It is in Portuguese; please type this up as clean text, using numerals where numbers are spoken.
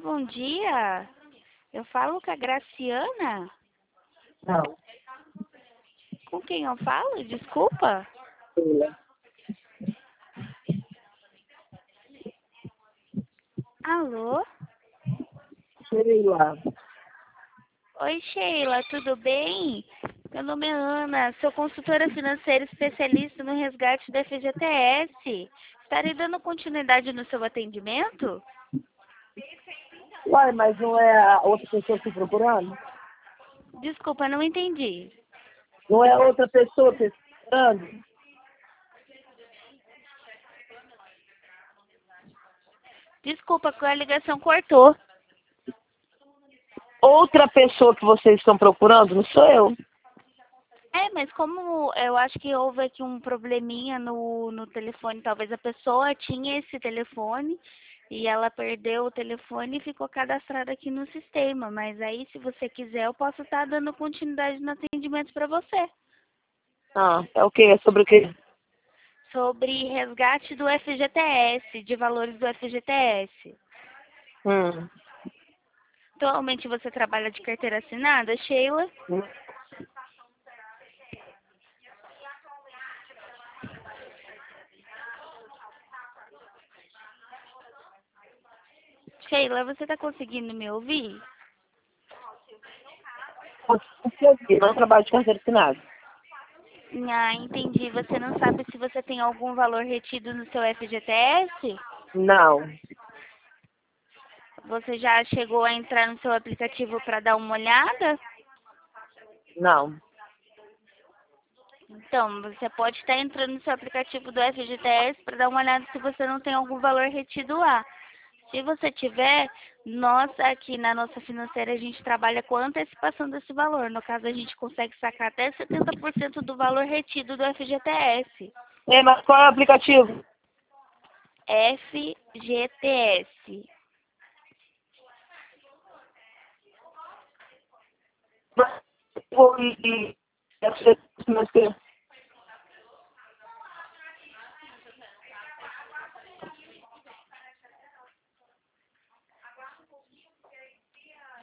bom dia. Eu falo com a Graciana? Não, Com quem eu falo? Desculpa. Sheila. Alô? Sheila. Oi, Sheila, tudo bem? Meu nome é Ana, sou consultora financeira especialista no resgate da FGTS. Estarei dando continuidade no seu atendimento? Uai, mas não é a outra pessoa te procurando? Desculpa, não entendi. Não é outra pessoa te procurando? Desculpa, que a ligação cortou. Outra pessoa que vocês estão procurando, não sou eu. Mas como eu acho que houve aqui um probleminha no telefone, talvez a pessoa tinha esse telefone e ela perdeu o telefone e ficou cadastrada aqui no sistema. Mas aí, se você quiser, eu posso estar dando continuidade no atendimento para você. Ah, é o quê? É sobre o quê? Sobre resgate do FGTS, de valores do FGTS. Hum. Atualmente você trabalha de carteira assinada, Sheila? Hum. Sheila, você está conseguindo me ouvir? Não trabalho de carteira assinada. Ah, entendi. Você não sabe se você tem algum valor retido no seu FGTS? Não, Você já chegou a entrar no seu aplicativo para dar uma olhada? não. Então, você pode estar entrando no seu aplicativo do FGTS para dar uma olhada se você não tem algum valor retido lá. Se você tiver, nós aqui na nossa financeira a gente trabalha com antecipação desse valor. No caso, a gente consegue sacar até 70% do valor retido do FGTS. É, mas qual é o aplicativo? FGTS. Vou e deve ser mais que